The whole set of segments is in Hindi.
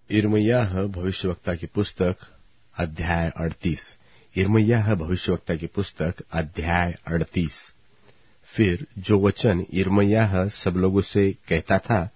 यिर्मयाह भविष्यवक्ता की पुस्तक अध्याय 38। यिर्मयाह भविष्यवक्ता की पुस्तक अध्याय 38। फिर जो वचन यिर्मयाह सब लोगों से कहता था,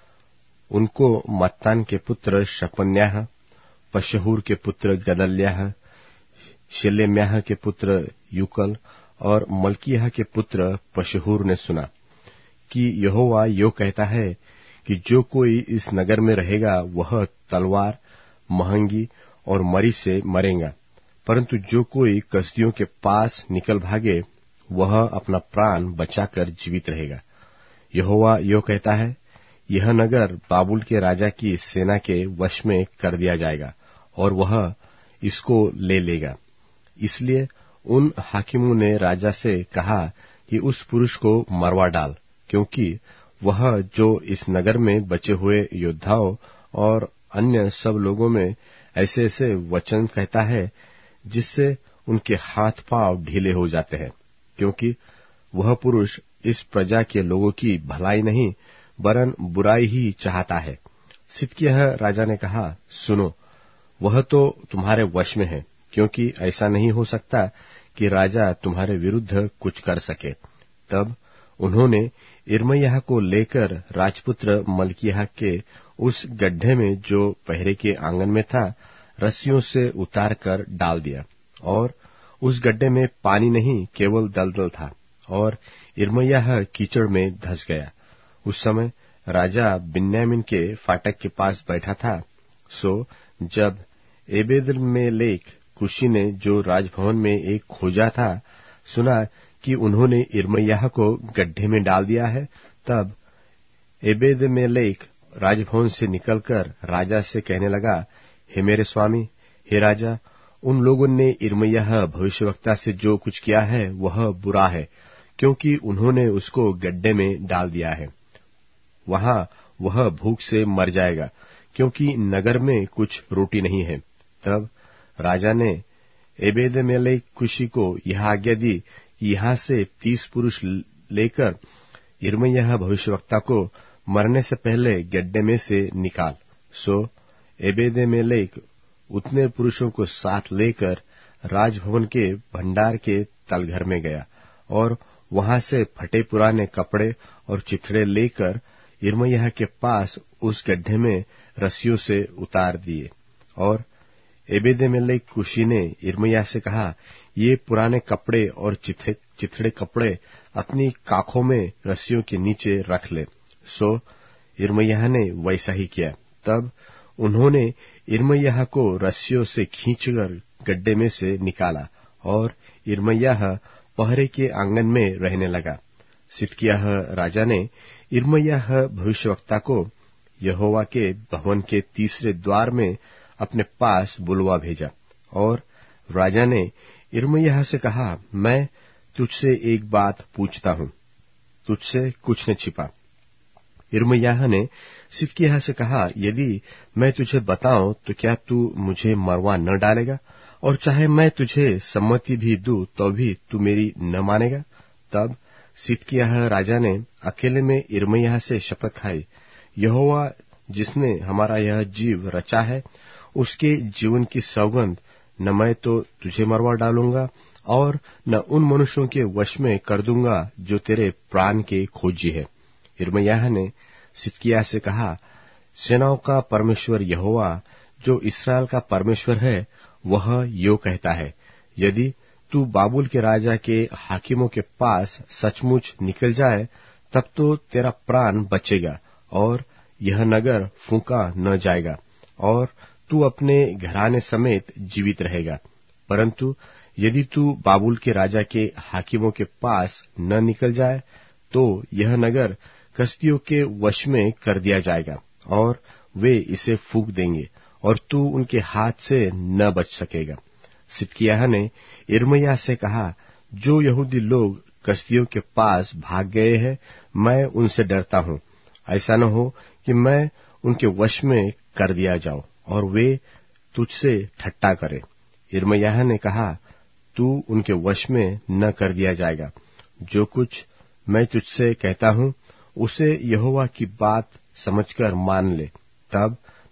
उनको मत्तान के पुत्र शपन्याह, पशहूर के पुत्र गदल्याह, शेलेम्याह के पुत्र यूकल और मल्किय्याह के पुत्र पशहूर ने सुना कि यहोवा यो कहता है कि जो कोई इस नगर में रहेगा वह तलवार, महंगी और मरी से मरेगा, परंतु जो कोई कसदियों के पास निकल भागे वह अपना प्राण बचाकर जीवित रहेगा। यहोवा यो कहता है, यह नगर बाबुल के राजा की सेना के वश में कर दिया जाएगा और वह इसको ले लेगा। इसलिए उन हाकिमों ने राजा से कहा कि उस पुरुष को मरवा डाल, क्योंकि वह जो इस नगर में बचे हुए योद्धाओं और अन्य सब लोगों में ऐसे ऐसे वचन कहता है जिससे उनके हाथ पांव ढीले हो जाते हैं, क्योंकि वह पुरुष इस प्रजा के लोगों की भलाई नहीं वरन बुराई ही चाहता है। सिदकिय्याह राजा ने कहा, सुनो, वह तो तुम्हारे वश में है, क्योंकि ऐसा नहीं हो सकता कि राजा तुम्हारे विरुद्ध कुछ कर सके। तब उन्होंने यिर्मयाह को लेकर राजपुत्र मल्किय्याह के उस गड्ढे में जो पहरे के आंगन में था रस्सियों से उतार कर डाल दिया, और उस गड्ढे में पानी नहीं केवल दलदल था, और यिर्मयाह कीचड़ में धंस गया। उस समय राजा बिन्यामीन के फाटक के पास बैठा था। सो जब एबेदमेलेक कुशी ने, जो राजभवन में एक खोजा था, सुना कि उन्होंने यिर्मयाह को गड्ढे में डाल दिया है, तब एबेदमेलेक राजभवन से निकलकर राजा से कहने लगा, हे मेरे स्वामी, हे राजा, उन लोगों ने यिर्मयाह भविष्यवक्ता से जो कुछ किया है वह बुरा है, क्योंकि उन्होंने उसको गड्ढे में डाल दिया है। वहां वह भूख से मर जाएगा, क्योंकि नगर में कुछ रोटी नहीं है। तब राजा ने एबेदमेलेक कुशी को यह आज्ञा दी कि यहाँ से 30 पुरुष लेकर यिर्मयाह भविष्यवक्ता को मरने से पहले गड्ढे में से निकाल। सो एबेदमेलेक उतने पुरुषों को साथ लेकर राजभवन के भंडार के तलघर में गया, और वहां से फटे पुराने कपड़े और चिथड़े लेकर यिर्मयाह के पास उस गड्ढे में रस्सियों से उतार दिए। और एबेदमेलेक कुशी ने यिर्मयाह से कहा, ये पुराने कपड़े और चिथड़े कपड़े अपनी काखों में रस्सियों के नीचे रख ले। सो यिर्मयाह ने वैसा ही किया। तब उन्होंने यिर्मयाह को रस्सियों से खींचकर गड्ढे में से निकाला, और यिर्मयाह पहरे के आंगन में रहने लगा। सिदकिय्याह राजा ने यिर्मयाह भविष्यवक्ता को यहोवा के भवन के तीसरे द्वार में अपने पास बुलवा भेजा, और राजा ने यिर्मयाह से कहा, मैं तुझसे एक बात पूछता हूं, तुझसे कुछ न छिपा। यिर्मयाह ने सिदकिय्याह से कहा, यदि मैं तुझे बताऊं तो क्या तू मुझे मरवा न डालेगा, और चाहे मैं तुझे सम्मति भी दूं तो भी तू मेरी न मानेगा। तब सिदकिय्याह राजा ने अकेले में यिर्मयाह से शपथ खाई, यहोवा जिसने हमारा यह जीव रचा है, उसके जीवन की सौगंध, न मैं तो तुझे मरवा डालूंगा और न उन मनुष्यों के वश में कर दूंगा जो तेरे प्राण के खोजी है। यिर्मयाह ने सिदकिय्याह से कहा, सेनाओं का परमेश्वर यहोवा, जो इस्राएल का परमेश्वर है, वह यो कहता है, यदि तू बाबुल के राजा के हाकिमों के पास सचमुच निकल जाए, तब तो तेरा प्राण बचेगा और यह नगर फूंका न जाएगा, और तू अपने घराने समेत जीवित रहेगा। परंतु यदि तू बाबुल के राजा के हाकिमों के पास न निकल जाए, तो यह नगर कसदियों के वश में कर दिया जाएगा, और वे इसे फूंक देंगे, और तू उनके हाथ से न बच सकेगा। सिदकिय्याह ने यिर्मयाह से कहा, जो यहूदी लोग कसदियों के पास भाग गए हैं, मैं उनसे डरता हूं। ऐसा न हो कि मैं उनके वश में कर दिया जाऊं और वे तुझसे ठट्ठा करें। यिर्मयाह ने कहा, तू उनके वश में न कर दिया जाएगा। जो कुछ मैं तुझसे कहता हूं उसे यहोवा की बात समझकर मान ले। तब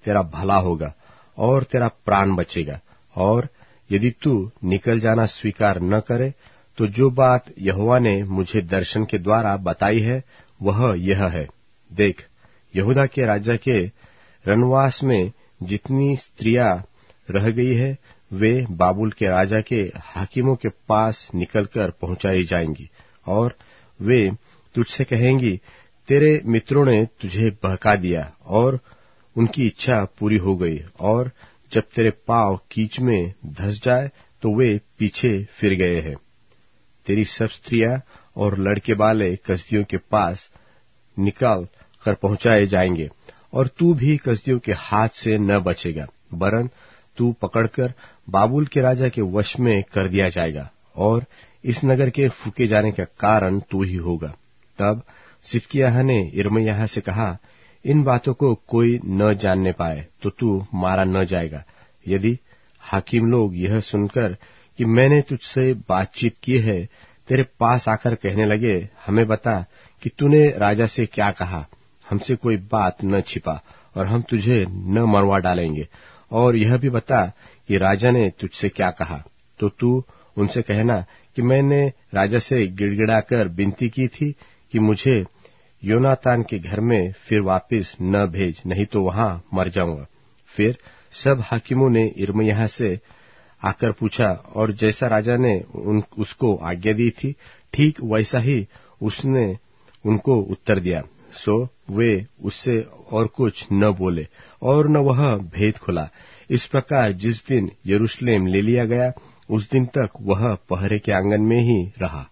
तेरा भला होगा और तेरा प्राण बचेगा। और यदि तू निकल जाना स्वीकार न करे तो जो बात यहोवा ने मुझे दर्शन के द्वारा बताई है वह यह है, देख, यहूदा के राजा के रनवास में जितनी स्त्रियां रह गई है वे बाबुल के राजा के हाकिमों के पास निकलकर पहुंचाई जाएंगी और वे तुझसे कहेंगी, तेरे मित्रों ने तुझे बहका दिया और उनकी इच्छा पूरी हो गई, और जब तेरे पांव कीच में धंस जाए तो वे पीछे फिर गए हैं। तेरी सब स्त्रियां और लड़के बाले कसदियों के पास निकाल कर पहुंचाए जाएंगे और तू भी कसदियों के हाथ से न बचेगा, वरन तू पकड़कर बाबुल के राजा के वश में कर दिया जाएगा और इस नगर के फूके जाने का कारण तू ही होगा। तब सिदकिय्याह ने यिर्मयाह से कहा, इन बातों को कोई न जानने पाए तो तू मारा न जाएगा। यदि हाकिम लोग यह सुनकर कि मैंने तुझसे बातचीत की है तेरे पास आकर कहने लगे, हमें बता कि तूने राजा से क्या कहा, हमसे कोई बात न छिपा और हम तुझे न मरवा डालेंगे, और यह भी बता कि राजा ने तुझसे क्या कहा, तो तू उनसे कहना कि मैंने राजा से गिड़गिड़ाकर विनती की थी कि मुझे योनातान के घर में फिर वापस न भेज, नहीं तो वहां मर जाऊंगा। फिर सब हाकिमों ने यिर्मयाह से आकर पूछा, और जैसा राजा ने उसको आज्ञा दी थी ठीक वैसा ही उसने उनको उत्तर दिया। सो वे उससे और कुछ न बोले और न वह भेद खुला। इस प्रकार जिस दिन यरूशलेम ले लिया गया उस दिन तक वह पहरे के आंगन में ही रहा।